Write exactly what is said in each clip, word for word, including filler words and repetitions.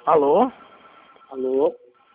Alô? Alô?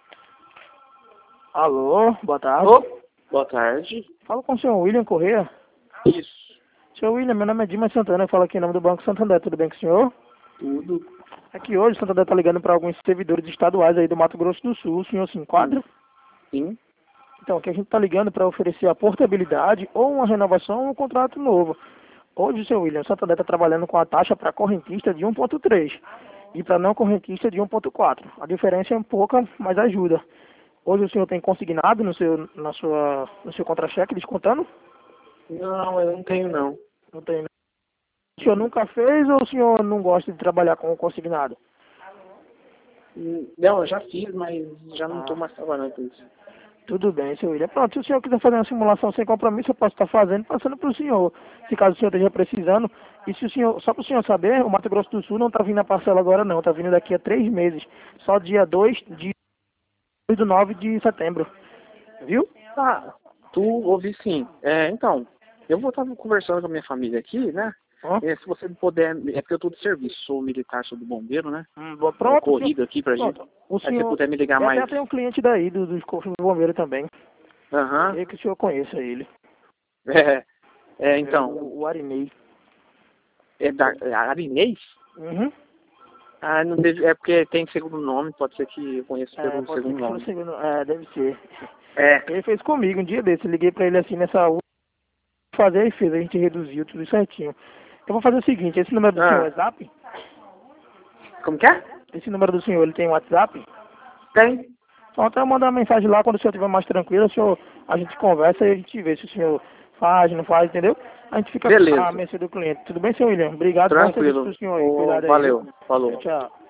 Alô? Boa tarde. Alô? Boa tarde. Fala com o senhor William Corrêa. Isso. Senhor William, meu nome é Dimas Santana, eu falo aqui em nome do Banco Santander, tudo bem com o senhor? Tudo. É que hoje o Santander tá ligando para alguns servidores estaduais aí do Mato Grosso do Sul, o senhor se enquadra? Sim. Então, aqui a gente tá ligando para oferecer a portabilidade ou uma renovação ou um contrato novo. Hoje, senhor William, o Santander está trabalhando com a taxa para correntista de um ponto três e para não correntista de um ponto quatro. A diferença é pouca, mas ajuda. Hoje o senhor tem consignado no seu, na sua, no seu contra-cheque descontando? Não, eu não tenho não. Não tem. Não. O senhor nunca fez ou o senhor não gosta de trabalhar com o consignado? Hum, Não, eu já fiz, mas já não estou Ah, mais trabalhando com isso. tudo bem, senhor William. Pronto, se o senhor quiser fazer uma simulação sem compromisso, eu posso estar fazendo, passando para o senhor, se caso o senhor esteja precisando. E se o senhor, só para o senhor saber, o Mato Grosso do Sul não está vindo a parcela agora não, está vindo daqui a três meses. Só dia dois de do nove de setembro. Viu? Ah, tu ouvi sim. É, então, eu vou estar conversando com a minha família aqui, né? Ó. É, se você puder, é porque eu estou de serviço, sou militar, sou do bombeiro, né? Hum, bom, Tô pronto, senhor. corrido aqui pra gente. Pronto. O Aí se você senhor. puder me ligar Eu até mais. tenho um cliente daí, do, dos corpos do bombeiro também. Aham. Queria que o senhor conheça ele. É, é, É então, o, o Arinei. é da é Arinês? Uhum. Ah, não deve, é porque tem segundo nome, pode ser que eu conheça É, pelo pode ser segundo que for o nome. segundo. É, deve ser. É, Ele fez comigo um dia desse. Eu liguei pra ele assim nessa U. Fazer e fez. A gente reduziu tudo certinho. Eu vou fazer o seguinte: esse número do senhor é ah, WhatsApp? como que é? Esse número do senhor ele tem WhatsApp? Tem. Só até eu mandar uma mensagem lá quando o senhor estiver mais tranquilo. O senhor, a gente conversa e a gente vê se o senhor faz, não faz, entendeu? A gente fica à Beleza. mercê do cliente. Tudo bem, senhor William? Obrigado. Bom serviço Tranquilo. pro senhor aí. Ô, Cuidado aí, viu? valeu. Falou. Tchau, tchau.